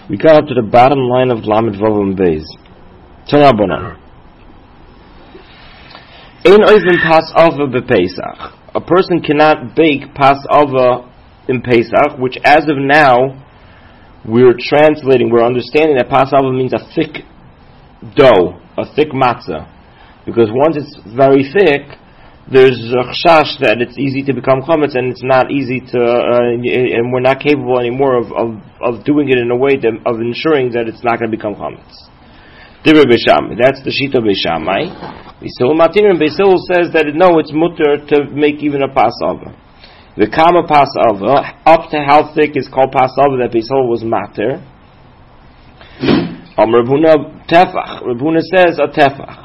We got up to the bottom line of Lamed Vav and Beis. Tanabonan. Ein oiven Passover b'Pesach. A person cannot bake Passover in Pesach, which as of now, we're understanding that Passover means a thick dough, a thick matzah. Because once it's very thick, there's a chash that it's easy to become chametz, and it's not easy to, and we're not capable anymore of doing it in a way of ensuring that it's not going to become chametz. Divrei Beishamai, that's the shita Beishamai. Beisil Matir, and Beisil says that no, it's mutter to make even a Passover. The kama Passover, up to how thick is called Passover that Beisil was matir. Rabhuna tefach. Rabhuna says a tefach.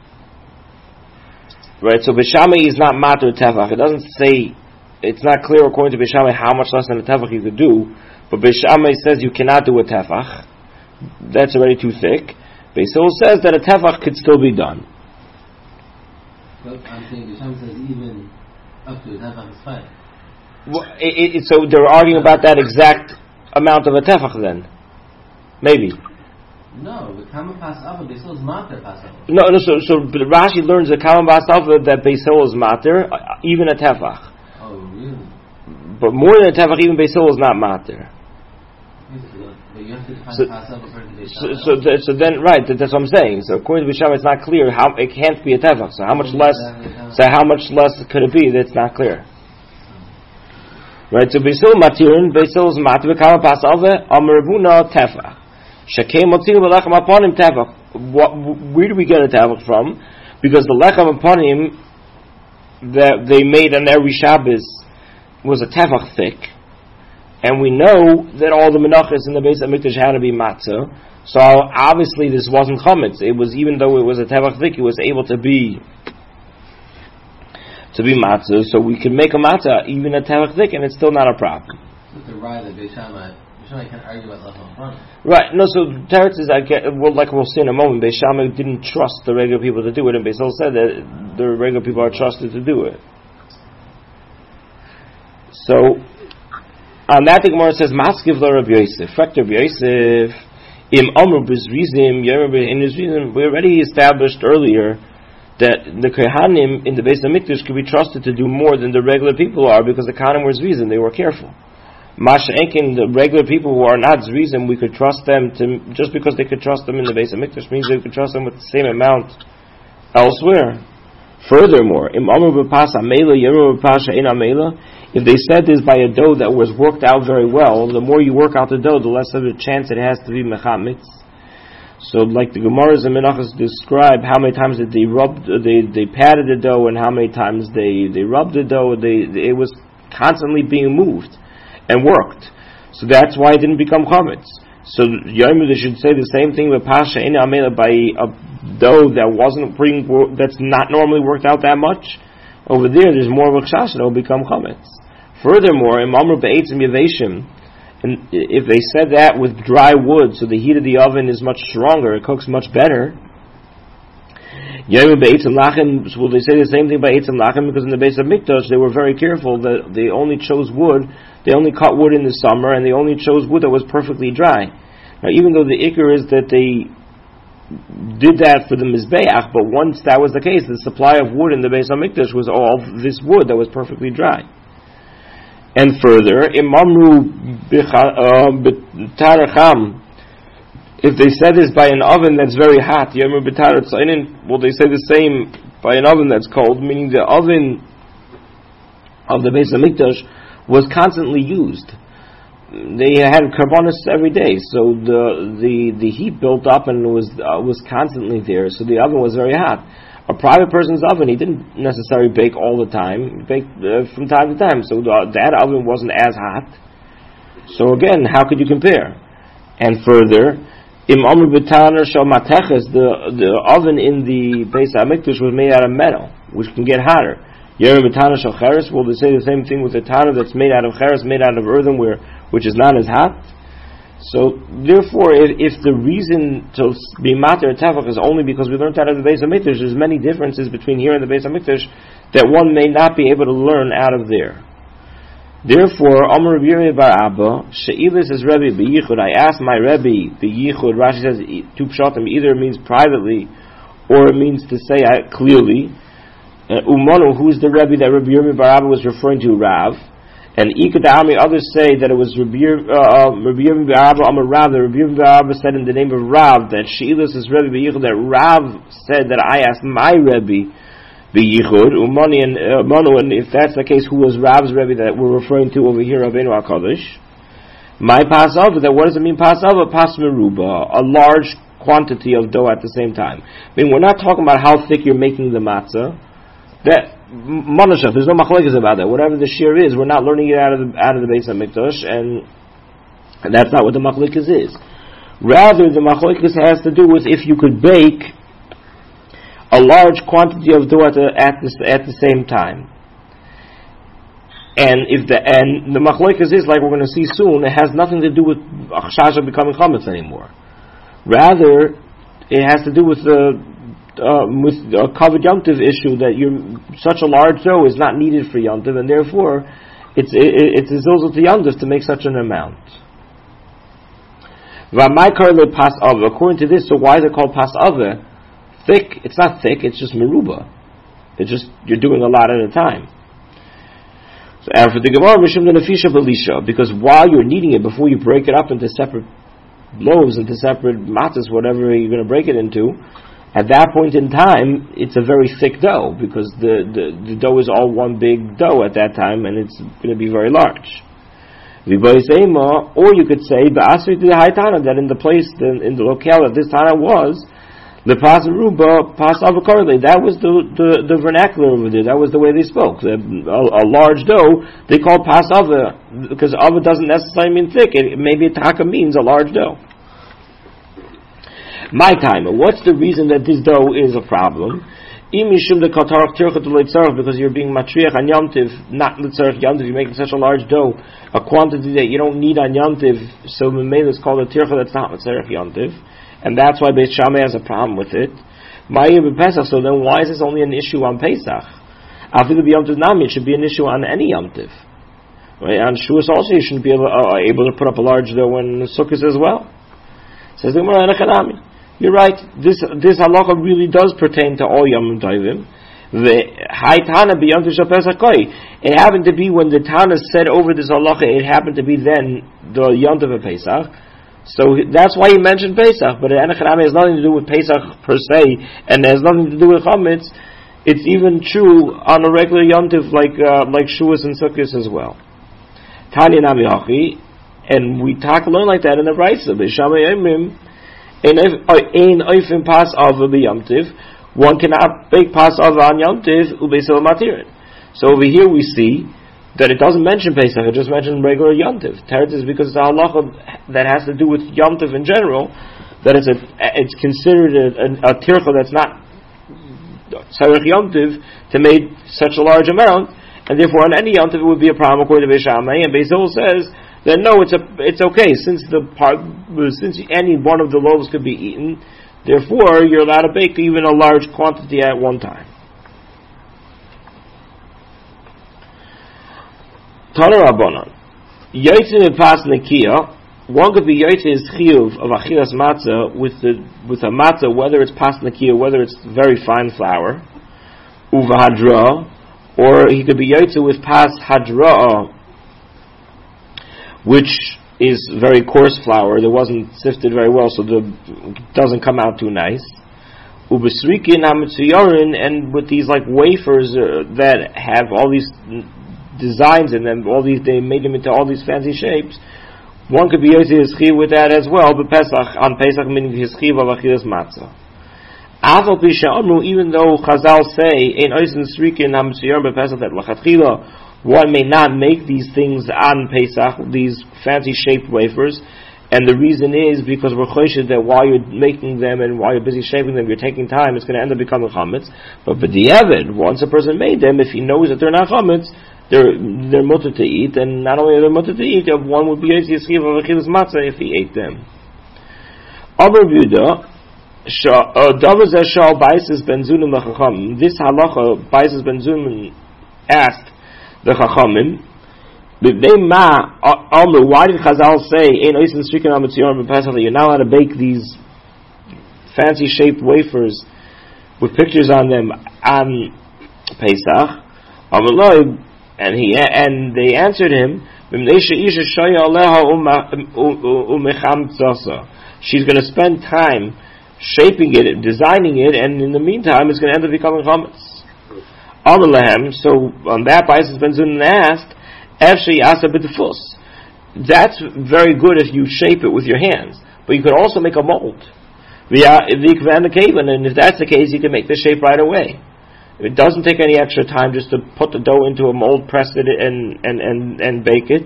Right, so Beishamai is not matir tefach. It doesn't say, it's not clear according to Beishamai how much less than a tefach you could do, but Beishamai says you cannot do a tefach. That's already too thick. Beisil says that a tefach could still be done. But I'm saying Beishamai says even up to a tefach is fine. Well, so they're arguing about that exact amount of a tefach then? Maybe. No, the Kama Passover, Beisil is matir Passover. No, so Rashi learns the Kama Passover that Beisil is matir, even a tefach. Oh, really? But more than a tefach, even Beisil is not matir. But you have to Passover according to Beishamai. So then, right, that's what I'm saying. So according to Beishamai, it's not clear how it can't be a tefach. So how much less? So how much less could it be? That's not clear. Right. So Beisil matirin, Beisil is matir. Kama Passover, Amrabuna tefach. Shakei motzil b'lechem aponim tefach. Where do we get a tefach from? Because the lechem aponim that they made on every Shabbos was a tefach thick, and we know that all the menachos in the Beis Hamikdash had to be matzah. So obviously this wasn't chametz. It was, even though it was a tefach thick, it was able to be matzah. So we can make a matzah even a tefach thick, and it's still not a problem. So to ride the Beishamai can argue about lechem aponim. Right, no, so Teretz is, like we'll see in a moment, Beishamai didn't trust the regular people to do it, and Beisil said that the regular people are trusted to do it. So, on that the Gemara says, Maskiv la Rabbi Yosef, Frekter Rabbi Yosef, Im Amru B'Zrizim, in his reason, we already established earlier that the Kohanim in the Beis Hamikdash could be trusted to do more than the regular people are, because the Kohanim were Zrizim, they were careful. Masha Enkin, the regular people who are not Zrizim, we could trust them to, just because they could trust them in the Beis Hamikdash means they could trust them with the same amount elsewhere. Furthermore, if they said this by a dough that was worked out very well, the more you work out the dough, the less of a chance it has to be mechamitz. So, like the Gemaras and Menachos describe how many times that they patted the dough and how many times they rubbed the dough, it was constantly being moved and worked. So that's why it didn't become chametz. So Yom they should say the same thing with pasha in amela by a dough that's not normally worked out that much. Over there's more of a chash, it'll become chametz. Furthermore, in mamru be'etzim yaveshim, and if they said that with dry wood, so the heat of the oven is much stronger, it cooks much better. Yom be'etzim lachem, will they say the same thing by etzim lachem? Because in the Beis Hamikdash they were very careful that they only chose wood. They only cut wood in the summer, and they only chose wood that was perfectly dry. Now, even though the ikar is that they did that for the mizbeach, but once that was the case, the supply of wood in the Beis Hamikdash was all this wood that was perfectly dry. And further, imamru b'taracham, if they said this by an oven that's very hot, yomru b'tarat tzaynin, well, they say the same by an oven that's cold, meaning the oven of the Beis Hamikdash was constantly used. They had karbonos every day, so the heat built up and was constantly there. So the oven was very hot. A private person's oven, he didn't necessarily bake all the time. He baked from time to time, so that oven wasn't as hot. So again, how could you compare? And further, the oven in the Beis Hamikdash was made out of metal, which can get hotter. Will they say the same thing with the tana that's made out of cheres, made out of earthenware, which is not as hot? So, therefore, if the reason to be matir tefach is only because we learned out of the Beis Hamikdash, there's many differences between here and the Beis Hamikdash that one may not be able to learn out of there. Therefore, Amar Rabbi Yirmiyah bar Abba, She'ilis is Rebbe b'yichud. I asked my Rebbe b'yichud. Rashi says two pshatim. Either it means privately, or it means to say clearly. Umanu, who is the Rebbe that Rabbi Yirmiyah bar Abba was referring to, Rav. And Ikadami, others say that it was Rabbi Yirmiyah bar Abba Amar Rav. That Rabbi Yirmiyah bar Abba said in the name of Rav that She'ilis is Rebbe b'yichud. That Rav said that I asked my Rebbe b'yichud, umani and manu, and if that's the case, who was Rav's Rebbe that we're referring to over here, Rabbeinu HaKadosh? My pasava, that what does it mean pasava? Pas meruba, a large quantity of dough at the same time. I mean, we're not talking about how thick you're making the matzah. That monashach, there's no machlekes about that. Whatever the shear is, we're not learning it out of the Beis HaMikdash, and that's not what the machlekes is. Rather, the machlekes has to do with if you could bake a large quantity of dough at the same time, and the machlokes is like we're going to see soon. It has nothing to do with chashash becoming chametz anymore. Rather, it has to do with a kavod Yom Tov issue that such a large dough is not needed for Yom Tov, and therefore it's a zilzul to Yom Tov to make such an amount. According to this, so why is it called pas aveh? Thick, it's not thick, it's just meruba. It's just, you're doing a lot at a time. So, and for the Gemara, Mishum Nefisha Belisha, because while you're kneading it, before you break it up into separate loaves, into separate matzahs, whatever you're going to break it into, at that point in time, it's a very thick dough, because the dough is all one big dough at that time, and it's going to be very large. Or you could say, that in the place, in the locale that this Tana was, the pas ruba, pas avakarle, that was the vernacular over there. That was the way they spoke. A large dough, they called pas ava, because ava doesn't necessarily mean thick. Maybe taka means a large dough. My time, what's the reason that this dough is a problem? Because you're being matriach on Yom Tiv, not l'tzarech Yom Tiv, you're making such a large dough, a quantity that you don't need on Yom Tiv, so Memela is called a tircha that's not l'tzarech Yom Tiv. And that's why Beit Shammai has a problem with it. So then why is this only an issue on Pesach? It should be an issue on any Yom Tiv. Right? On Shavuos also you shouldn't be able to put up a large dough in Sukkot as well. Says the Gemara, you're right, this halacha really does pertain to all Yom Tovim. It happened to be when the Tana said over this halacha, it happened to be then the Yom Tov of Pesach. So that's why he mentioned Pesach, but Enechanami has nothing to do with Pesach per se, and has nothing to do with Chametz. It's even true on a regular Yom Tov like Shavuos and Sukkot as well. Tanya Nami Hachi, and we learn like that in the Brisa. B'Shamay Emrim, ein oifim pas ava b'Yom Tov. One cannot bake pas ava on Yom Tov u'beisel matirin. So over here we see that it doesn't mention Pesach, it just mentions regular Yom Tov. Teretz is because it's a halacha that has to do with Yom Tov in general, that it's considered a tircha that's not tzarech Yom Tov to make such a large amount, and therefore on any Yom Tov it would be a problem according to Beis Shammai. And Beis Hillel says that no, it's okay since any one of the loaves could be eaten, therefore you're allowed to bake even a large quantity at one time. Tana Rabbanan, Yotzim and Pas Nekiya. One could be Yotzim Chiyuv of Achilas Matzah with a matzah, whether it's Pas Nekiya, whether it's very fine flour, Uvahadra, or he could be Yotzim with Pas Hadra, which is very coarse flour that wasn't sifted very well, so it doesn't come out too nice. Ubesrikin Hametzuyarin, and with these like wafers that have all these designs in them, they made them into all these fancy shapes. One could be Yotzei Yischiv with that as well, but on Pesach meaning Yischiv of Achilas Matzah. Aval Pisha Amru, even though Chazal say in Oisen Srikin Hamtziyon Pesach that Lachatchila one may not make these things on Pesach, these fancy shaped wafers, and the reason is because we're choshed that while you're making them and while you're busy shaping them, you're taking time, it's going to end up becoming chametz. But b'diavad, once a person made them, if he knows that they're not chametz, they're mutter to eat, and not only are they mutter to eat, one would be Yotzei Yischiv of Achilas Matzah if he ate them. Amar Yehuda, Davar Zeh Shal Baisis Ben Zunim LaChachamim. This halacha, Baisis Ben Zunim asked the Chachamim, Why did Chazal say that you're not allowed to bake these fancy shaped wafers with pictures on them on Pesach? And they answered him, she's going to spend time shaping it, designing it, and in the meantime it's going to end up becoming chametz. So on that, Bais Ben Zun asked, that's very good if you shape it with your hands, but you could also make a mold. And if that's the case, you can make the shape right away. It doesn't take any extra time just to put the dough into a mold, press it, and bake it.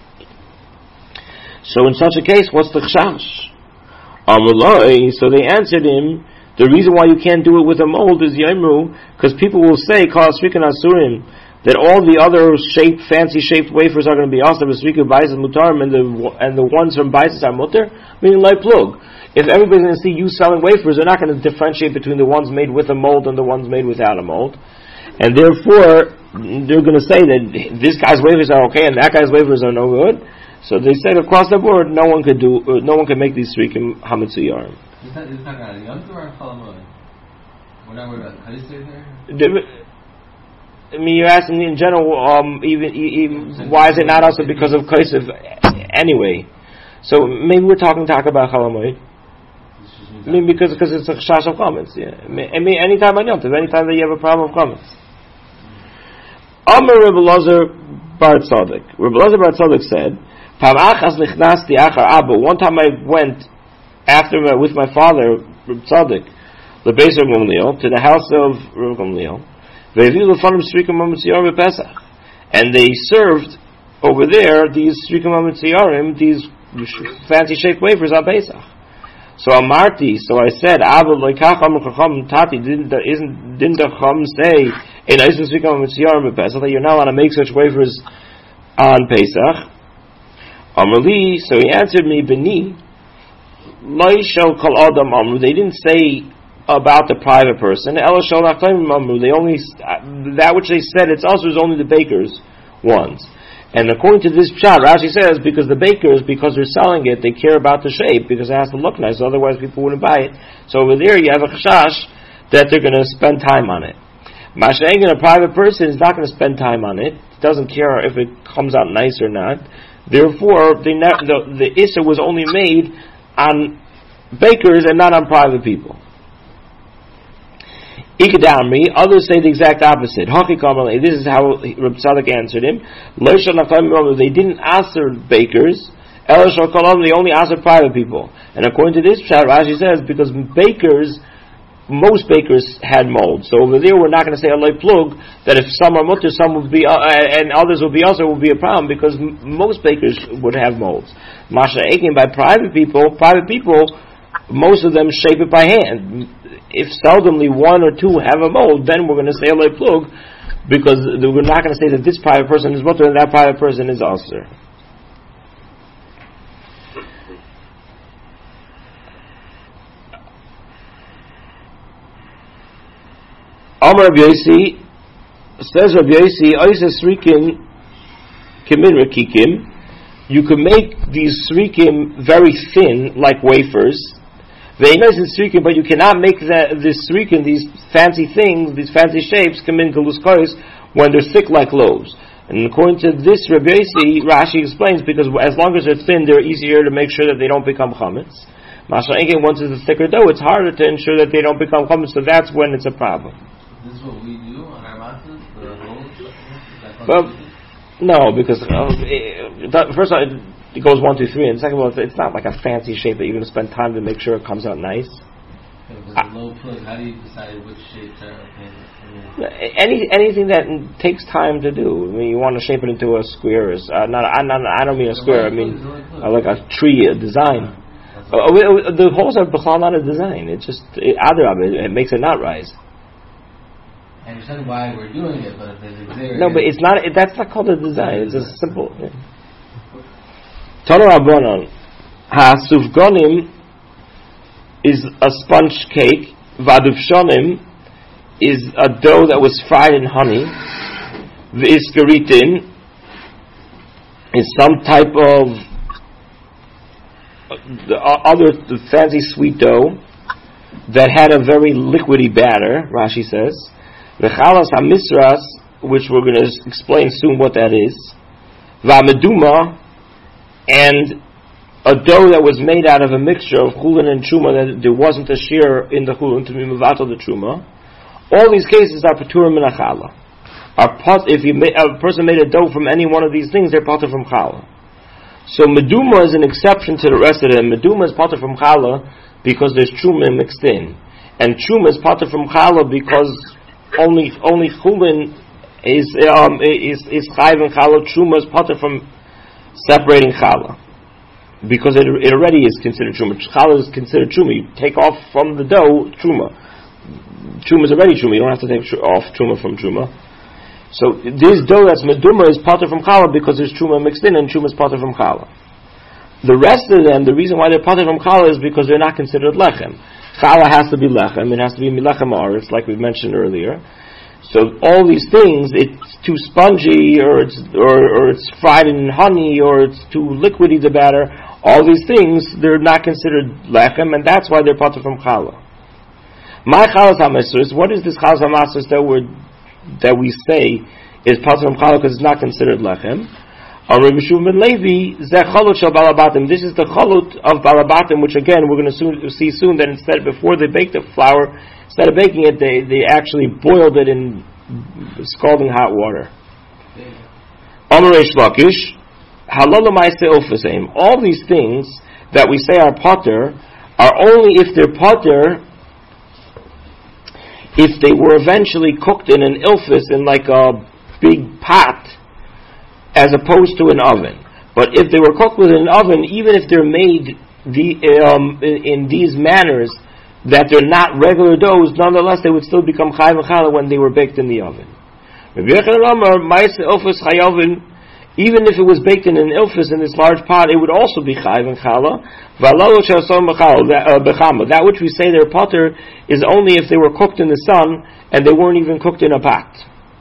So in such a case, what's the chashash? So they answered him, the reason why you can't do it with a mold is Yemru, because people will say, that all the other fancy shaped wafers are going to be also Srika Bais Mutarim, and the ones from Bais are Mutar, meaning like plug. If everybody's going to see you selling wafers, they're not going to differentiate between the ones made with a mold and the ones made without a mold. And therefore, they're going to say that this guy's wafers are okay and that guy's wafers are no good. So they said across the board, no one can make these Srikim Hametzuyarim. Is that a Yom Tov or a Chol? We're not worried about Kaisir there? I mean, you're asking in general, even why is it not also because of Kaisir anyway? So maybe we're talking about Chalamoid. I mean, because it's a chash of comments. Yeah. I mean, anytime I know, anytime that you have a problem of comments. Amar Rebbe Elazar Bar Tzadok. Rebbe Elazar Bar Tzadok said, one time I went with my father, Rebbe Tzadok, the base of Gamliel, to the house of Rebbe Gamliel, and they served over there these Srikim Hametzuyarim, these fancy shaped wafers on Pesach. So Amarti, so I said, Tati, didn't the Chum say that you're not allowed to make such wafers on Pesach? Amarli, so he answered me, Beni, they didn't say about the private person. They only, that which they said it's also is only the bakers' ones. And according to this pshat, Rashi says, because the bakers, because they're selling it, they care about the shape, because it has to look nice, otherwise people wouldn't buy it. So over there you have a chashash that they're going to spend time on it. Masha'egin, a private person, is not going to spend time on it. He doesn't care if it comes out nice or not. Therefore, the Issa was only made on bakers and not on private people. Ikadamri, others say the exact opposite. This is how Reb Tzadok answered him. They didn't answer bakers, they only answered private people. And according to this pshat, Rashi says, because most bakers had mold. So over there we're not going to say alay plug, that if some are mutter, some would be, and others will be also, will be a problem, because most bakers would have molds. Masha Ekin, by private people, most of them shape it by hand. If seldomly one or two have a mold, then we're going to say alay plug, because we're not going to say that this private person is mutter and that private person is aser. Amar Rabbi Yossi, says Rabbi Yossi, Oisas Srikim Kimin Rekikim, you can make these Srikim very thin, like wafers. Very nice in Srikim, but you cannot make this Srikim, these fancy things, these fancy shapes, Kimin Galuskois, when they're thick like loaves. And according to this Rabbi Yossi, Rashi explains, because as long as they're thin, they're easier to make sure that they don't become chametz. Masha Enke, once it's a thicker dough, it's harder to ensure that they don't become chametz, so that's when it's a problem. This is what we do on our matzahs, the rolls? Well, no, because first of all, it goes 1, 2, 3, and second of all, it's not like a fancy shape that you're going to spend time to make sure it comes out nice. Because the low plug, how do you decide which shapes are okay? Anything that takes time to do. I mean, you want to shape it into a square. I don't mean a square. I mean like a tree, a design. The holes are not a design. It's just it makes it not rise. I understand why we're doing it, but if there's a no, but it's not. That's not called a design. It's just simple. Tana Rabbanon, Hasufgonim is a sponge cake. Vadufshonim is a dough that was fried in honey. V'iskaritin is some type of other fancy sweet dough that had a very liquidy batter, Rashi says. V'chalas hamisras, which we're going to explain soon what that is. V'ameduma, and a dough that was made out of a mixture of chulin and truma, that there wasn't a shear in the chulin to be mevatel the truma. All these cases are paturim min achala. If a person made a dough from any one of these things, they're patur from chala. So meduma is an exception to the rest of them. Meduma is patur from chala because there's truma mixed in, and truma is patur from chala because only chulin is chayv and chala. Truma is patur from separating chala because it already is considered truma. Chala is considered truma. You take off from the dough truma. Truma is already truma. You don't have to take off truma from truma. So this dough that's meduma is patur from challah because there's truma mixed in, and truma is patur from challah. The rest of them, the reason why they're patur from challah is because they're not considered lechem. Challah has to be lechem. It has to be milechem aretz, like we mentioned earlier. So all these things, it's too spongy, or it's fried in honey, or it's too liquidy the batter. All these things, they're not considered lechem, and that's why they're patur from challah. My chalas hamasrus, what is this chalas hamasrus that we say is patur from challah because it's not considered lechem? Rabbi Shimon ben Levi, zeh chalot shel balabatim. This is the chalot of balabatim, which again we're going to see soon that instead, before they bake the flour, instead of baking it, they actually boiled it in scalding hot water. Amar Reish Lakish, halal ma'aseh ofaseim. All these things that we say are patur are only if they're patur if they were eventually cooked in an ilfis, in like a big pot, as opposed to an oven. But if they were cooked with an oven, even if they're made in these manners, that they're not regular doughs, nonetheless they would still become chayv and challah when they were baked in the oven. Even if it was baked in an ilfis, in this large pot, it would also be chayv and challah. That which we say they're patur is only if they were cooked in the sun and they weren't even cooked in a pot.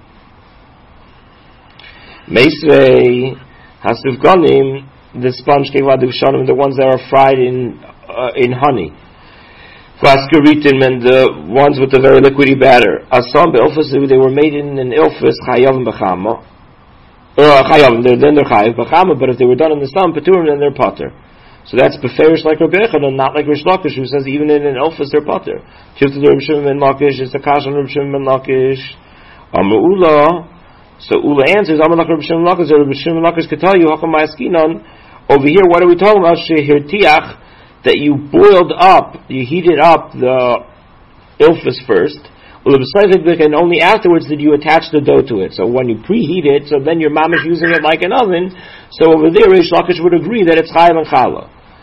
Meisvei hasivganim, the sponge kevad ivshanim, the ones that are fried in honey. Vaskaritim, and the ones with the very liquidy batter. Asam be'ilfis, they were made in an ilfis chayavim b'chama. Then they're chayiv b'chama, but if they were done in the sun, paturim, then they're patur. So that's beferish like Rabbi Yechanan, not like Reish Lakish, who says even in an elfis they're patur. Tifta Rabbi Shimon ben Lakish, it's a kash on Rabbi Shimon ben Lakish. Amar Ula. So Ula answers, Amar like Rabbi Shimon ben Lakish, Rabbi Shimon ben Lakish could tell you, Hakam ma'askinan, over here, what are we talking about? Shehirtiach, that you boiled up, you heated up the ilfis first, and only afterwards did you attach the dough to it. So when you preheat it, so then your mamash using it like an oven, so over there Reish Lakish would agree that it's chayv and challah.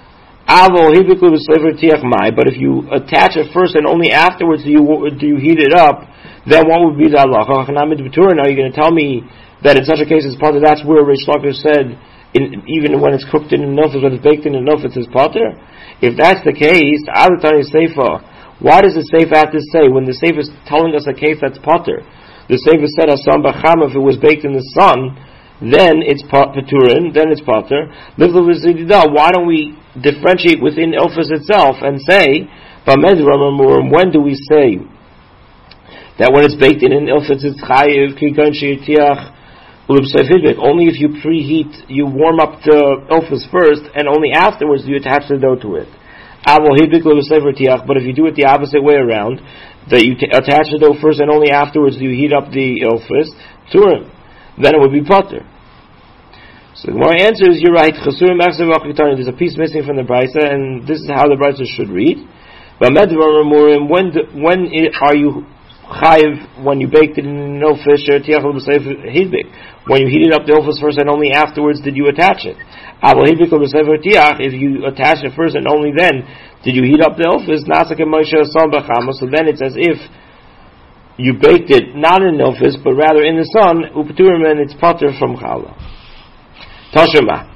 But if you attach it first and only afterwards do you heat it up, then what would be the halacha? Now are you going to tell me that in such a case it's patur? That's where Reish Lakish said, even when it's cooked in an ilfis, when it's baked in an ilfis, it's patur? If that's the case, why does the Sefer have to say, when the Sefer is telling us a case that's patur? The Sefer said, Asam b'cham, if it was baked in the sun, then it's paturin, then it's patur. Why don't we differentiate within ilfis itself and say, when do we say that when it's baked in an ilfis it's chayiv, only if you preheat, you warm up the ilfis first, and only afterwards do you attach the dough to it. But if you do it the opposite way around, that you attach the dough first and only afterwards do you heat up the ilfis, then it would be patur. So the Gemara answers, you're right. There's a piece missing from the Brisa, and this is how the Brisa should read. When are you chayiv when you baked it in an ilfis? When you heated up the ilfis first and only afterwards did you attach it. If you attach it first and only then did you heat up the ilfis, so then it's as if you baked it not in an ilfis but rather in the sun, and it's patur from challah. Tashema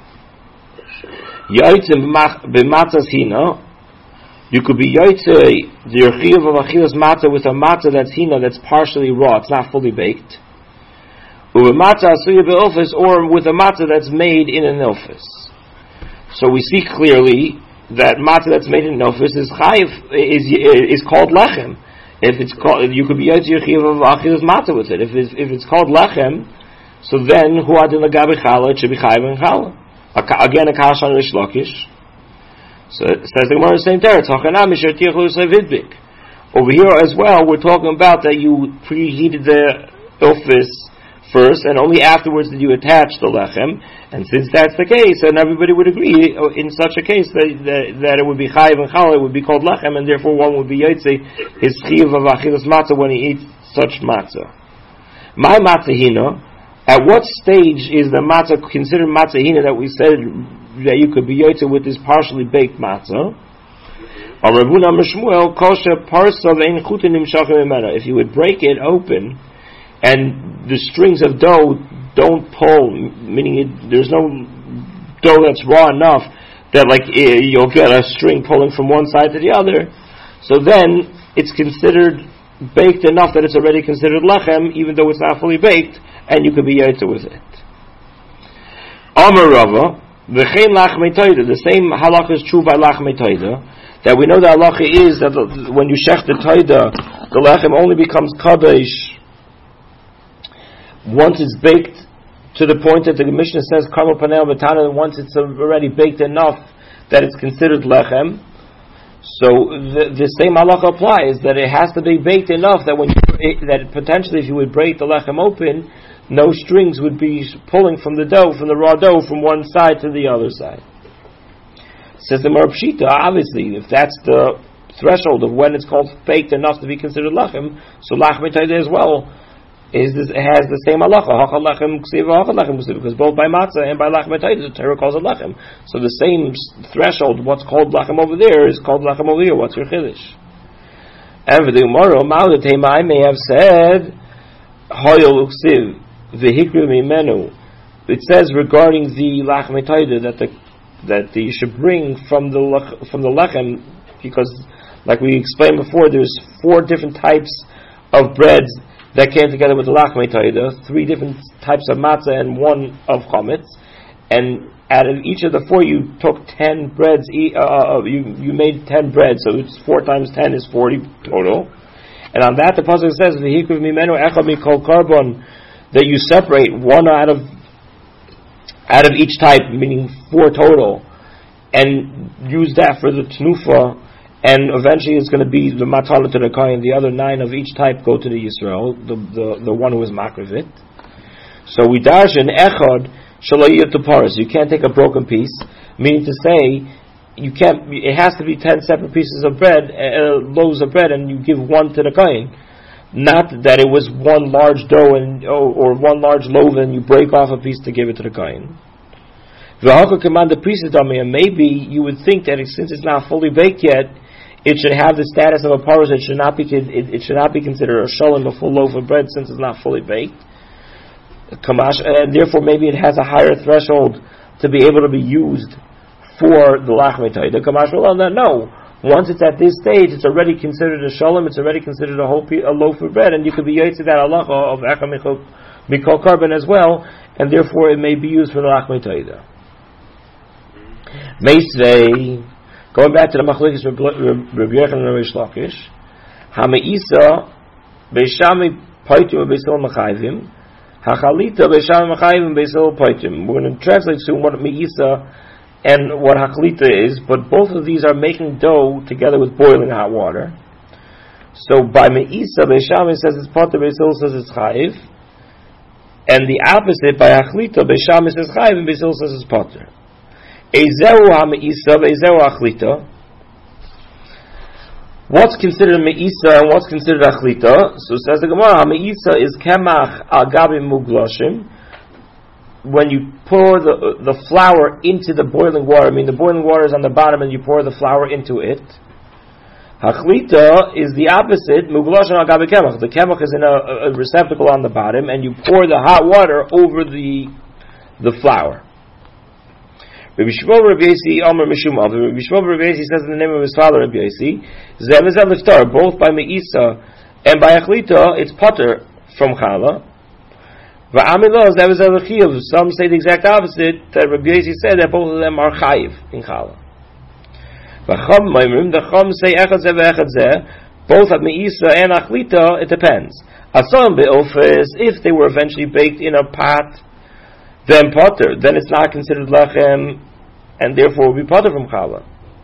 Yoitzim b'matzas hina. You could be yoitze the chiyuv of achilas matzah with a matzah that's hina, that's partially raw, it's not fully baked. Matzah asuya be'ilfis, or with a matzah that's made in an ilfis. So we see clearly that matzah that's made in an ilfis is chayiv, is called lechem. If it's called, you could be yotzei chiv of achilas matzah with it. If it's called lechem, so then hu adin lagabe challah, it should be chayiv and challah. Again, a kash on Rish Lakish. So it says the Gemara in the same teretz. Hachanam misher tichlu vidbik. Over here as well, we're talking about that you preheated the ilfis first, and only afterwards did you attach the lechem. And since that's the case, then everybody would agree in such a case that it would be chayiv and challah, it would be called lechem, and therefore one would be yotzei his chiyuv of achilas matzah when he eats such matzah. My matzah hina, at what stage is the matzah considered matzah hina that we said that you could be yotzei with this partially baked matzah? If you would break it open and the strings of dough don't pull, meaning there's no dough that's raw enough that you'll get a string pulling from one side to the other, so then it's considered baked enough that it's already considered lechem, even though it's not fully baked, and you could be yaitza with it. Amar Rava, v'chein lachmei toida. The same halacha is true by lachmei toida, that we know the halacha is that when you shech the toida, the lechem only becomes kadosh once it's baked to the point that the Mishnah says karmel panel b'tana, and once it's already baked enough that it's considered lechem. So the same halacha applies, that it has to be baked enough that that potentially if you would break the lechem open, no strings would be pulling from the dough, from the raw dough, from one side to the other side. Says the Mar Pshita, obviously, if that's the threshold of when it's called baked enough to be considered lechem, so lachmei toida as well it has the same halacha, because both by matzah and by lachmei toida the Torah calls it lechem. So the same threshold, what's called lechem over there is called lechem over here. What's your chiddush? And for the Gemara, I may have said, hoyol uksiv v'hikru mimenu. It says regarding the lachmei toida that you should bring from the lechem, because like we explained before, there's 4 different types of breads that came together with the lachmei toida, 3 different types of matzah and 1 of chametz, and out of each of the 4 you took 10 breads, you made 10 breads, so it's 4 times 10 is 40 total. And on that the pasuk says v'hikru mimenu echad mikol karbon, that you separate 1 out of each type, meaning 4 total, and use that for the tenufa. And eventually it's going to be the matala to the kohen. The other 9 of each type go to the Yisrael, the one who is makrivit. So we darshan echad shalayit paras. You can't take a broken piece, meaning to say you can't. It has to be 10 separate pieces of bread, loaves of bread, and you give 1 to the kohen. Not that it was 1 large dough or 1 large loaf, and you break off a piece to give it to the kohen. And maybe you would think that since it's not fully baked yet, it should have the status of a paros. It should not be considered a shalom, a full loaf of bread, since it's not fully baked. And therefore, maybe it has a higher threshold to be able to be used for the lachmei toida. No, once it's at this stage, it's already considered a shalom. It's already considered a loaf of bread, and you could be yotzei that halacha of echad mikol karbon as well, and therefore it may be used for the lachmei toida. Meisvei, going back to the machlokes Rabbi Yochanan and Rish Lakish, Hameisa Beishami Paitim Beisil Machayvim, Hachalita Beishami Machayvim Beisil Paitim. We're going to translate soon what Meisa and what Hachalita is, but both of these are making dough together with boiling hot water. So by Meisa Beishami says it's Pater, Beisil says it's Chayiv, and the opposite by Hachalita Beishami says Chayiv and Beisil says it's Pater. Ezehu ha-me'isa ve'ezehu achlita. What's considered me'isa and what's considered achlita? So says the Gemara, ha-me'isa is kemach al-gabi mugloshim. When you pour the flour into the boiling water, I mean the boiling water is on the bottom and you pour the flour into it. Achlita is the opposite, mugloshim al-gabi kemach. The kemach is in a receptacle on the bottom and you pour the hot water over the flour. Rabbi Shmuel Rabbi Yosi Amar Mishum Av. Rabbi Shmuel Rabbi Yosi says in the name of his father Rabbi Yosi, Zev and Zev Liftar, both by Me'isa and by Achlita, it's Pater from Chala. Va'amilos, that was a chiyuv. Some say the exact opposite, that Rabbi Yosi said that both of them are chayiv in challah. V'cham ma'imrim, the chum say echad zeh ve'echad zeh, both at me'isa and achlita, it depends. Asam be'ofes, if they were eventually baked in a pot, then potter, then it's not considered lechem, and therefore will be potter from challah.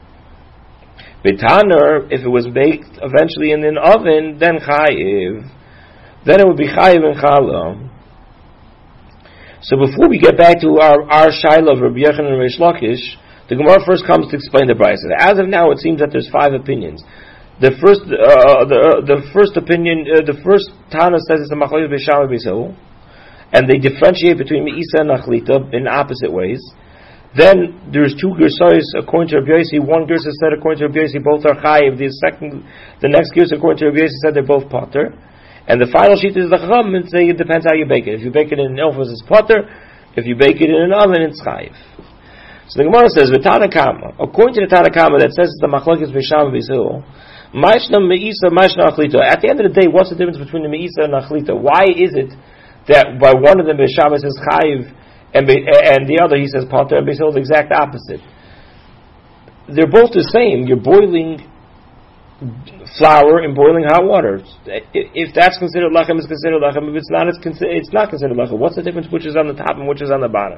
B'taner, if it was baked eventually in an oven, then chayiv. Then it would be chayiv in challah. So before we get back to our shaila of Rabbi Yochanan and Reish Lakish, the Gemara first comes to explain the brayso. As of now, it seems that there's 5 opinions. The first opinion, the first Tana says it's a machlokes b'Shama b'Yisrael, and they differentiate between Me'isa and Achlita in opposite ways. Then there's 2 Gersois according to Rabbi Yosi. One Gersa said according to Rabbi Yosi both are chayiv. The next Gersa according to Rabbi Yosi said they're both potter. And the final sheet is the chacham, and say it depends how you bake it. If you bake it in an oven, it's potter. If you bake it in an oven, it's chayiv. So the Gemara says, "V'Tana Kama." According to the Tana Kama that says it's the machlokes b'Shama b'Yisrael, ma'ishna me'isa, ma'ishna achlita. At the end of the day, what's the difference between the me'isa and achlita? Why is it that by one of them b'Shama says chayiv, and the other he says potter, and b'Yisrael is the exact opposite? They're both the same. You're boiling flour in boiling hot water. If that's considered lechem, it's considered lechem. If it's not, it's not considered lechem. What's the difference which is on the top and which is on the bottom?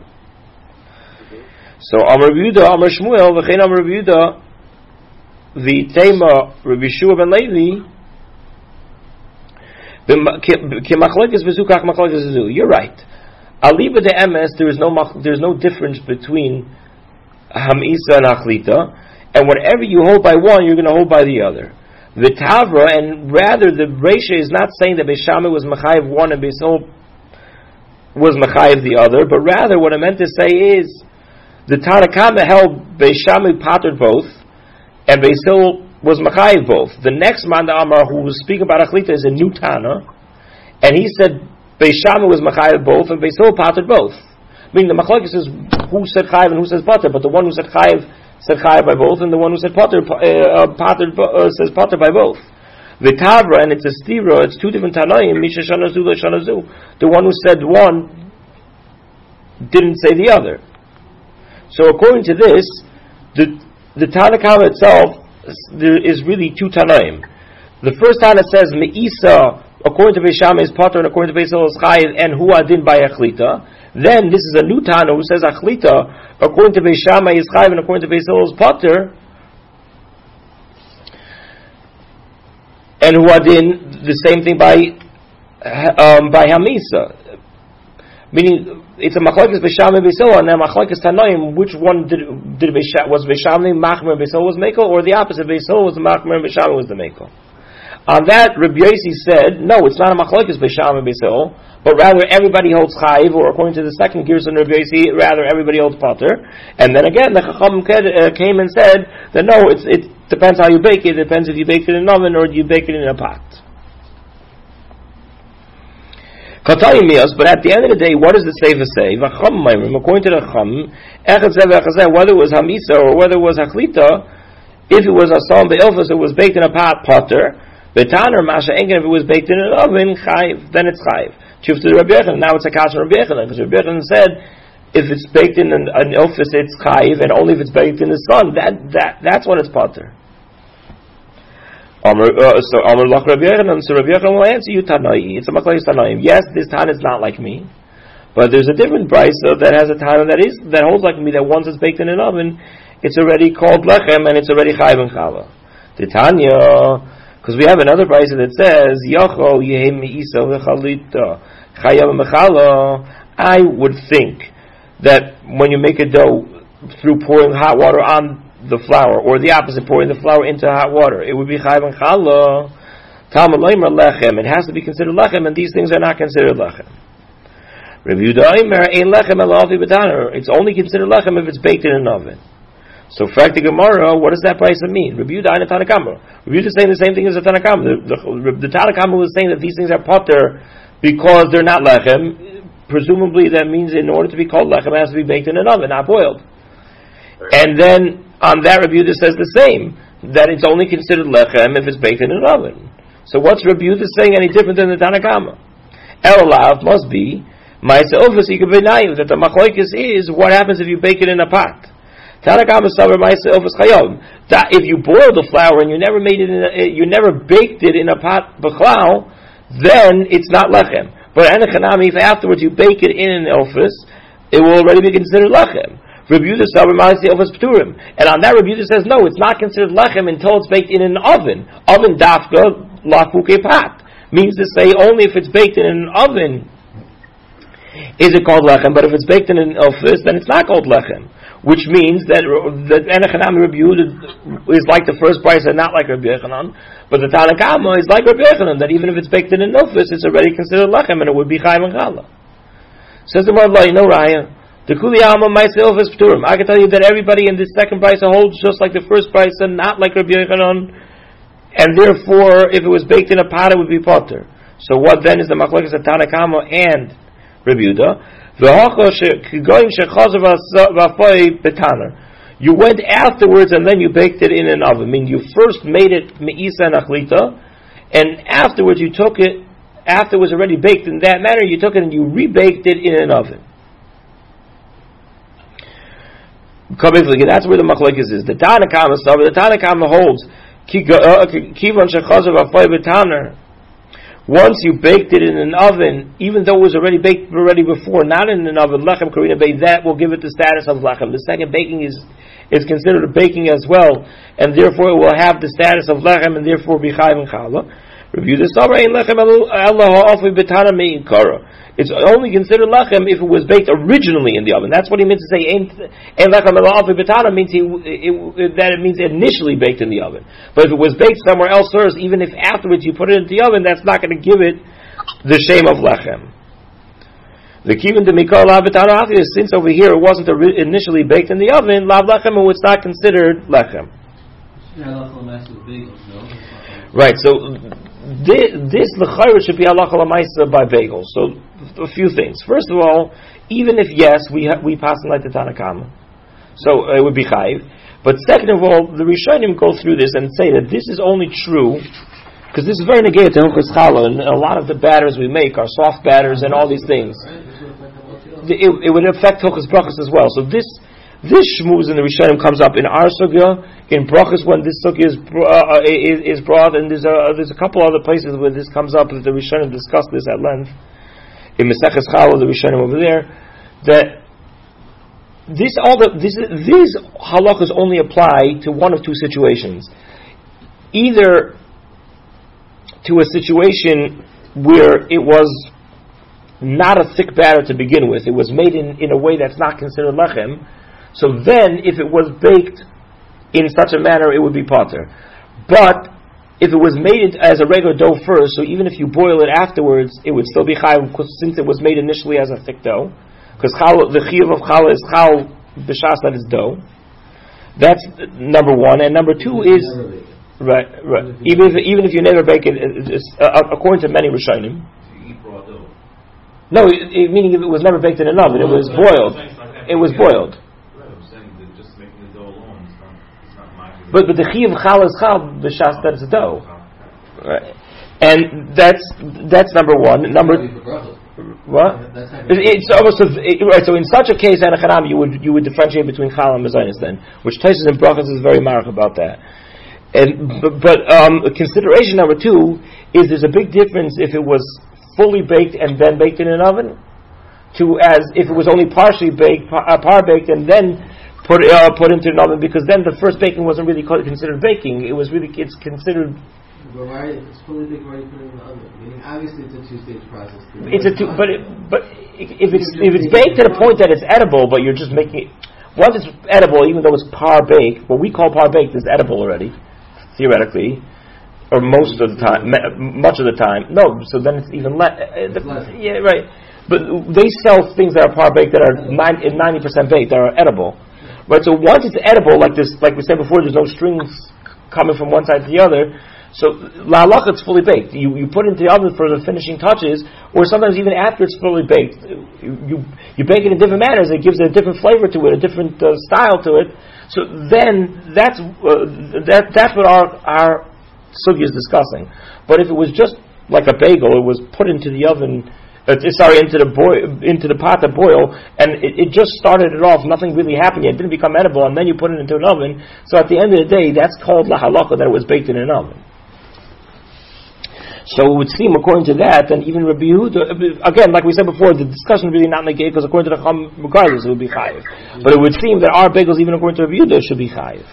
So Amar Rabbi Yehuda, Amar Shmuel, v'chein Amar Rabbi Yehuda, v'tema Rabbi Shua ben Levi, k'machlokes v'zu kach machlokes v'zu. You're right. Aliba de emes, there's no difference between hamisa and achlita, and whatever you hold by one, you're going to hold by the other. V'tavra, and rather the Reisha is not saying that Beishami was mechayiv one and Beisol was mechayiv the other, but rather what I meant to say is the Tana Kama held Beishami pattered both, and Beisol was mechayiv both. The next man, the Amar, who was speaking about Achlita, is a new Tana, and he said Beishami was mechayiv both, and Beisol pattered both. Meaning the machlokes is who said chayiv and who says pater, but the one who said chayiv said chayiv by both, and the one who said pater says pater by both. V'tavra, and it's a stira, it's 2 different tanaim. Misha shanazu shanazu. The one who said one didn't say the other. So according to this, the Tana Kama itself, there is really 2 tanaim. The first Tana says me'isa, according to Beisham is pater, and according to Beisol is chayiv, and hu adin by achlita. Then this is a new Tana who says achlita, according to Beisham is chayiv, and according to Beisol is pater, and who adin the same thing by hamisa. Meaning it's a machlokes Beisham and Beisol, and a machlokes Tanaim. Which one was Beisham machmer and Beisol was mekel, or the opposite? Beisol was the machmer and Beisham was the mekel. On that, Rabbi Yosi said, no, it's not a machlokes Beisham and Beisol, but rather everybody holds chayiv, or according to the second Gerson of Rabbi Yosi, rather everybody holds pater. And then again, the Chacham came and said that no, it depends how you bake it. It depends if you bake it in an oven or you bake it in a pot. But at the end of the day, what does the Sefer say? According to the Chacham, whether it was hamisa or whether it was achlita, if it was asam be'ilfas, it was baked in a pot, pater. Betaner masha engen, if it was baked in an oven, chayiv, then it's chayiv. Chuf to Rabbi Yochanan, now it's a kasha Rabbi Yochanan, because Rabbi Yochanan said if it's baked in an ilfas, it's chayiv, and only if it's baked in the sun, that's when it's pater. So Amar Lach Rabbi Yochanan, so Rabbi Yochanan will answer you Tanai. It's a machlokes Tanaim. Yes, this Tana is not like me, but there's a different brayso that has a Tana that holds like me, that once it's baked in an oven, it's already called lechem and it's already chayiv and chala. The Tanya. Because we have another brayso that says, Yachol yehem me'isa v'chalita chayav mechala. I would think that when you make a dough through pouring hot water on the flour, or the opposite, pouring the flour into hot water, it would be chayav and chala. Talmud leimer lechem. It has to be considered lechem, and these things are not considered lechem. Rabbi Yehuda Omer ein lechem ela afi b'taner. It's only considered lechem if it's baked in an oven. So, for the Gemara, what does that price mean? Rabbi Yehuda and Tana Kama. Rabbi Yehuda is saying the same thing as the Tana Kama. The Tana Kama was saying that these things are pater because they're not lechem. Presumably, that means in order to be called lechem, it has to be baked in an oven, not boiled. And then on that, Rabbi Yehuda says the same, that it's only considered lechem if it's baked in an oven. So, what's Rabbi Yehuda saying any different than the Tana Kama? Elalav must be Ma'ase ofis ikabenayu, that the machlokes is what happens if you bake it in a pot. Tanakama savar ma'ase ofis chayov. That if you boil the flour and you never made it you never baked it in a pot b'chlal, then it's not lechem. But anachanami, if afterwards you bake it in an ofis, it will already be considered lechem. Rabbi Yehuda savar ma'ase ofis pturim, and on that Rabbi Yehuda says no, it's not considered lechem until it's baked in an oven. Oven dafka lafuke pot means to say only if it's baked in an oven is it called lechem, but if it's baked in an ofis, then it's not called lechem. Which means that Enochanami Rabbi Yehuda is like the first price and not like Rabbi Yochanan, but the Tanakama is like Rabbi Yochanan, that even if it's baked in an ofis, it's already considered lechem and it would be chayim and challah. Says the Marvlah, no raya. The Kuli Alma Ma'aseh Ofis Pturim. I can tell you that everybody in this second price holds just like the first price and not like Rabbi Yochanan, and therefore, if it was baked in a pot, it would be potter. So what then is the machlokes of Tanakama and Rabbi Yehuda? You went afterwards and then you baked it in an oven. I mean, you first made it me'isa and achlita, and afterwards you took it, after it was already baked in that manner, you took it and you rebaked it in an oven. That's where the machlokes is. The Tanakama holds once you baked it in an oven, even though it was already baked before, not in an oven, lechem karina bay, that will give it the status of lechem. The second baking is considered a baking as well, and therefore it will have the status of lechem, and therefore be chayv and challah. Review this over in lechem Allah ha'afi betana me'in kara. It's only considered lechem if it was baked originally in the oven. That's what he meant to say. Ein lechem Allah ha'afi betana means that it means initially baked in the oven. But if it was baked somewhere else first, even if afterwards you put it into the oven, that's not going to give it the shame of lechem. The kivin de mikol lav betana hafi is, since over here it wasn't initially baked in the oven, lav lechem, it's not considered lechem. Right. So this l'chayra should be halacha l'maisa by bagels. So a few things. First of all, even if yes, we pass like the Tanakama, so it would be chayiv. But second of all, the Rishonim go through this and say that this is only true because this is very negated to hilchos challah, and a lot of the batters we make are soft batters and all these things. It would affect hilchos brachos as well. So this shmuz in the Rishonim comes up in our sugya, in brachos when this sugya is brought, and there's a couple other places where this comes up that the Rishonim discuss this at length. In Maseches Challah, the Rishonim over there, that these halachas only apply to one of two situations. Either to a situation where it was not a thick batter to begin with, it was made in a way that's not considered lechem. So then, if it was baked in such a manner, it would be potter. But if it was made as a regular dough first, so even if you boil it afterwards, it would still be chayav, since it was made initially as a thick dough. Because the chiyuv of challah is chal b'shas that is dough. That's number one, and number two is right. Even if you never bake it, according to many Rishonim. You eat raw dough. No, meaning if it was never baked in an oven, it was boiled. It was boiled. But the chiyuv chal is chal b'shas that is dough, right? And that's number one. Number what? It's almost right. So in such a case, anachanam, you would differentiate between chal and mezainis then, which Taisus and brachos is very marach about that. And but consideration number two is there's a big difference if it was fully baked and then baked in an oven, to as if it was only partially baked, par baked and then put into an oven, because then the first baking wasn't really considered baking. It's considered. But why if it's fully baked, why are you putting it in the oven? Meaning, obviously, it's a two-stage process. But if it's baked to the point that it's edible, but you're just making it. Once it's edible, even though it's par baked, what we call par baked is edible already, theoretically, or most of the time, much of the time. No, so then it's even less. Yeah, right. But they sell things that are par baked that are 90% baked that are edible. Right, so once it's edible, like we said before, there's no strings coming from one side to the other. So la halacha, it's fully baked. You put it into the oven for the finishing touches, or sometimes even after it's fully baked, you bake it in different manners. It gives it a different flavor to it, a different style to it. So then that's what our sugya is discussing. But if it was just like a bagel, it was put into the oven into the pot to boil, and it just started it off. Nothing really happened yet. It didn't become edible, and then you put it into an oven. So at the end of the day, that's called la halakha, that it was baked in an oven. So it would seem, according to that, and even Rabbi Yehuda, again, like we said before, the discussion really not negated, because according to the Chum, regardless, it would be chayiv. But it would seem that our bagels, even according to Rabbi Yehuda, should be chayiv.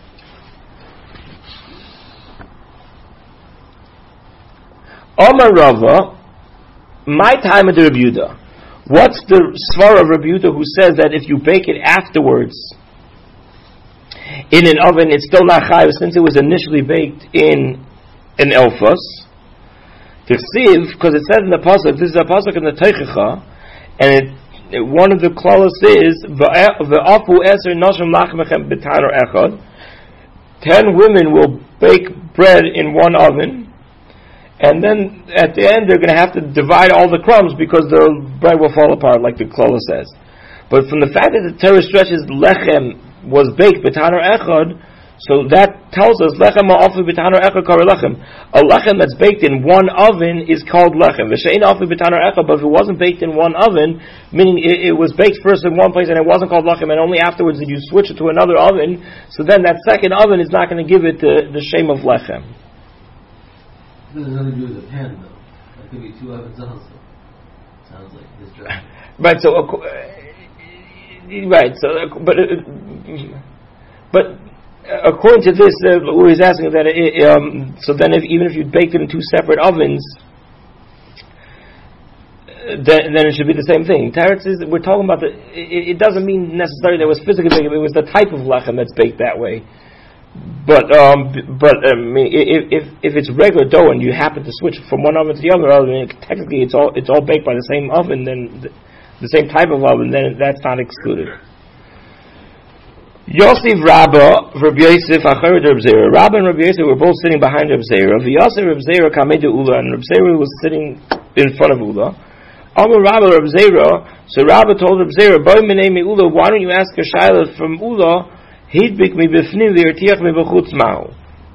Omar Rava, my time at the Rabbi Yehuda. What's the svara of Rabbi Yehuda who says that if you bake it afterwards in an oven, it's still not chayiv since it was initially baked in an elfos? Because it says in the pasuk, this is a pasuk in the Teichacha, and one of the klalos is ve'afu eser nashim lachmechem b'tanor echad. 10 women will bake bread in one oven, and then at the end they're going to have to divide all the crumbs because the bread will fall apart, like the klalos says. But from the fact that the Torah stretches lechem was baked b'tanor echad, so that tells us lechem ha'afi b'tanor echad kar lechem. A lechem that's baked in one oven is called lechem. V'she'ein ha'afi b'tanor echad, but if it wasn't baked in one oven, meaning it was baked first in one place and it wasn't called lechem, and only afterwards did you switch it to another oven, so then that second oven is not going to give it the shame of lechem. It has nothing to do with the pan, though. That could be 2 ovens also. Sounds like this dry. Right. So, but. According to this, where he's asking that, so then even if you baked it in 2 separate ovens, then it should be the same thing. Teretz is, we're talking about it doesn't mean necessarily that it was physically baked, it was the type of lechem that's baked that way. But I mean, if it's regular dough and you happen to switch from one oven to the other oven, technically it's all baked by the same oven, then the same type of oven, then that's not excluded. Yosef Rabba, Rabbi Yosef, Achared Reb Zera. Rabba and Rabbi Yosef were both sitting behind Reb Zera. V'yosef Reb Zera kamei de Ula, and Reb Zera was sitting in front of Ula. Amar Rabba Reb Zera, so Rabba told Reb Zera, Boi minei mi Ula, why don't you ask a shayla from Ula, hidbik mi bifnim v'yertiach mi b'chutz ma'u.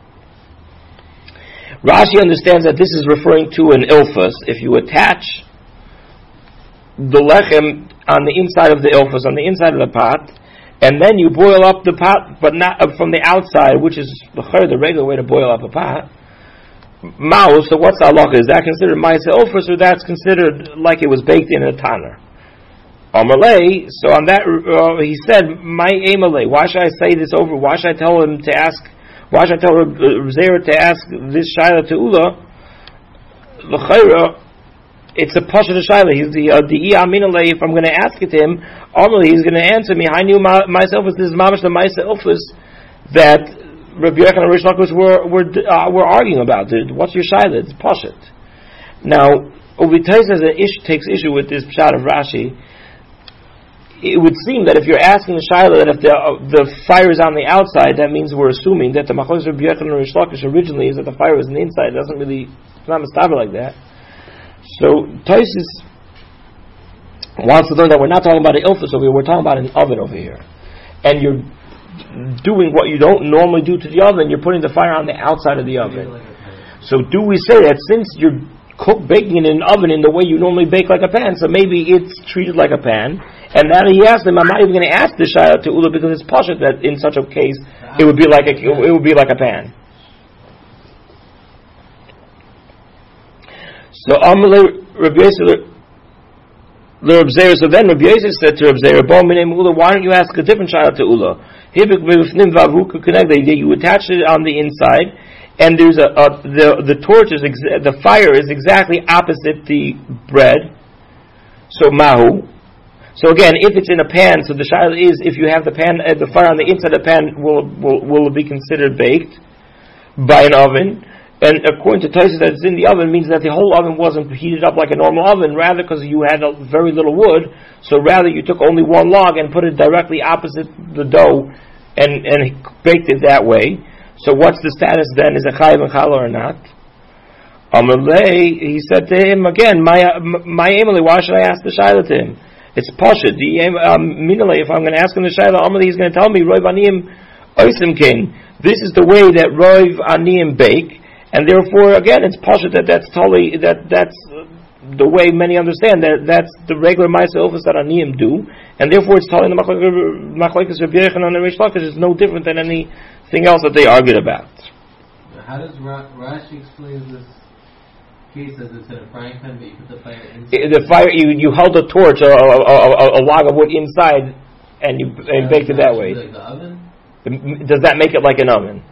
Rashi understands that this is referring to an ilfos. If you attach the lechem on the inside of the ilfos, on the inside of the pot, and then you boil up the pot, but not from the outside, which is the regular way to boil up a pot. Ma'u, so what's the halacha? Is that considered ma'aseh ofros, or that's considered like it was baked in a tanner? Amalei, so on that, he said, my amalei, why should I say this over? Why should I tell him to ask, why should I tell Zera to ask this shayla to Ula? L'chayra, it's a pasha to shayla. He's the aminalei. If I'm going to ask it to him, normally he's going to answer me. I knew myself as this is mamash the ma'aseh ofros that Rabbi Yochanan and Rish Lakish were arguing about. What's your shayla? It's pashat. Now, Ubitay says that takes issue with this pshat of Rashi. It would seem that if you're asking the shayla that if the fire is on the outside, that means we're assuming that the machlokes of Rabbi Yochanan and Rish Lakish originally is that the fire was on the inside. It doesn't really, it's not mistaber like that. So Taisus wants to learn that we're not talking about an ilfos over here, we're talking about an oven over here. And you're doing what you don't normally do to the oven, you're putting the fire on the outside of the oven. So do we say that since you're baking it in an oven in the way you normally bake like a pan, so maybe it's treated like a pan, and now he asked him, I'm not even going to ask the shayla to Ula because it's pashut that in such a case it would be like a pan. So Rabbi Yosef, so then Rabbi Yosef said to Rabbi Zera, why don't you ask a different shayla to Ula? You attach it on the inside, and there's the torch is the fire is exactly opposite the bread. So mahu. So again, if it's in a pan, so the shayla is if you have the fire on the inside of the pan, will it be considered baked by an oven? And according to Taisus, that it's in the oven means that the whole oven wasn't heated up like a normal oven, rather because you had very little wood, so rather you took only one log and put it directly opposite the dough and baked it that way. So what's the status then? Is it chayiv and challah or not? Amalei, he said to him again, my Amalei, why should I ask the shayla to him? It's pashut. Minalei, if I'm going to ask him the shayla, Amalei, he's going to tell me, Roiv Aniyim Oisim King. This is the way that Roiv Aniyim bake. And therefore, again, it's pashut that's totally that's the way many understand that that's the regular Ma'aser Ilfus that Aniyim do, and therefore it's telling the Machlokes Rabbi Yochanan and Reish Lakish is no different than anything else that they argued about. How does Rashi explain this case as it's in a frying pan, but you put the fire inside? The fire, you held a torch, a log of wood inside, and you baked it that way. Like the oven? Does that make it like an oven?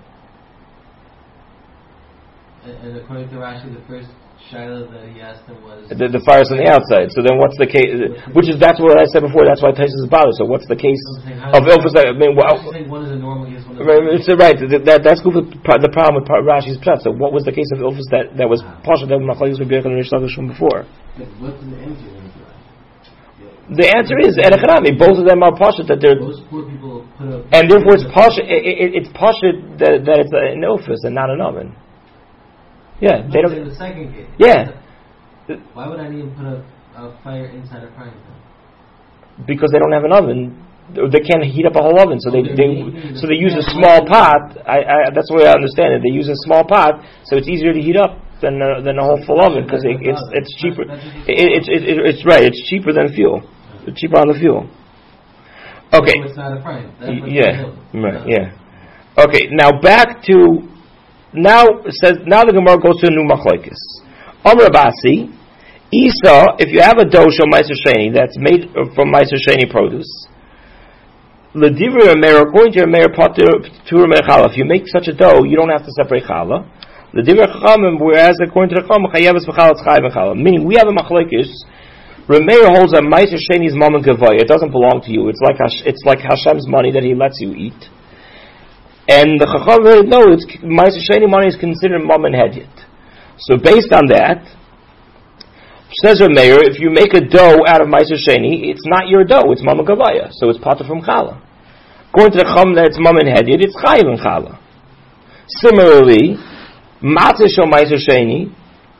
And according to Rashi, the first Shiloh that he asked him was the fire's on the outside. So then, what's the case? That's what I said before. That's why Taisus is bothered. So what's the case of Ilfus? I mean, one is a normal, yes, one is right. That's the problem with Rashi's pshat. So what was the case of Ilfus that was partial that Machlokes Rabbi Yochanan and Reish Lakish from before? What's the answer? The answer is Erech. Both of them are partial that they're. Most poor people put up, and therefore it's partial. It's partial that it's an Ilfus and not an oven. Yeah, they don't. In the second case. Yeah. Why would I need to put a fire inside a frying pan? Because they don't have an oven. They can't heat up a whole oven, so they use a small pot. That's the way I understand it. They use a small pot, so it's easier to heat up than a whole full oven because it's cheaper. It's right. It's cheaper than fuel. It's cheaper on the fuel. Okay. It's not a frying. Right. Yeah. Okay. Now back to. Now the Gemara goes to a new machlokes. Amar Abasi, Isa, if you have a dough shel Ma'aser Sheni that's made from Ma'aser Sheni produce, L'divrei Rameir, according to Rameir, patur challah. If you make such a dough, you don't have to separate challah. L'divrei Chachamim, whereas according to the Chachamim, chayevus v'challah chayav v'challah. Meaning we have a machlokes. Rameir holds that Ma'aser Sheni's mammon gavaya. It doesn't belong to you. It's like Hashem's money that He lets you eat. And the Chachamim know it's Ma'aser Sheni money is considered mammon hedyet. So based on that, says Rameir, if you make a dough out of Ma'aser Sheni, it's not your dough, it's mammon gavaya, so it's patur from challah. According to the Chachamim that it's mammon hedyet, it's chayiv in challah. Similarly, matzah shel Ma'aser Sheni,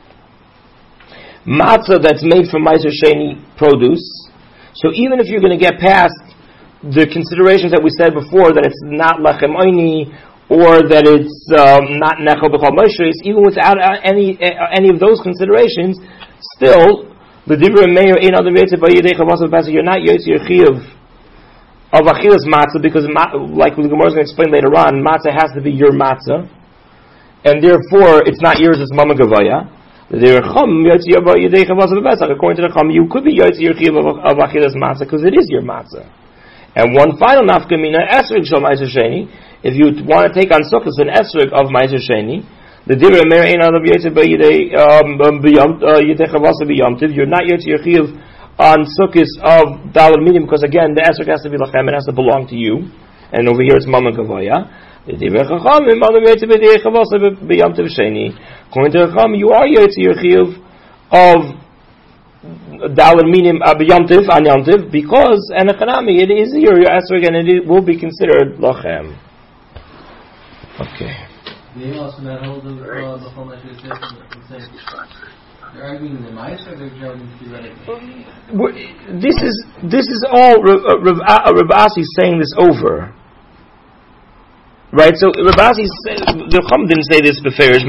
matzah that's made from Ma'aser Sheni produce. So even if you're going to get past the considerations that we said before, that it's not lechem oini, or that it's not nechel b'chol moshris, even without any of those considerations, still the divrei Meir ein adam yotze b'yidei chavos b'basa. You're not yotze your chiyuv of achilas matzah because, like the Gemara is going to explain later on, matzah has to be your matzah, and therefore it's not yours. It's mama gavaya. The divrei Chum yotze b'yidei chavos b'basa. According to the Chum, you could be yotze your chiyuv of achilas matzah because it is your matzah. And one final nafkamina, esrig shel Ma'aser Sheni. If you want to take on sukkahs an esrig of Ma'aser Sheni, the divrei Meir ein adam yotze b'yidei chavasa b'yomtiv. You're not yotze your chiyuv on sukkahs of dalar minim because again the esrig has to be lachem, it has to belong to you. And over here it's mammon gavaya. The divrei Chachamim adam yotze b'yidei chavasa b'yomtiv sheni. According to the Chachamim, you are yotze your chiyuv of dalar minim yomtiv on yomtiv because enechanami it is your esrog and it will be considered lachem. Okay. They also not hold the whole measure they're arguing the mice or they're arguing theoretically? This is all Rav Asi saying this over, right? So Rav Asi, the Chum didn't say this before.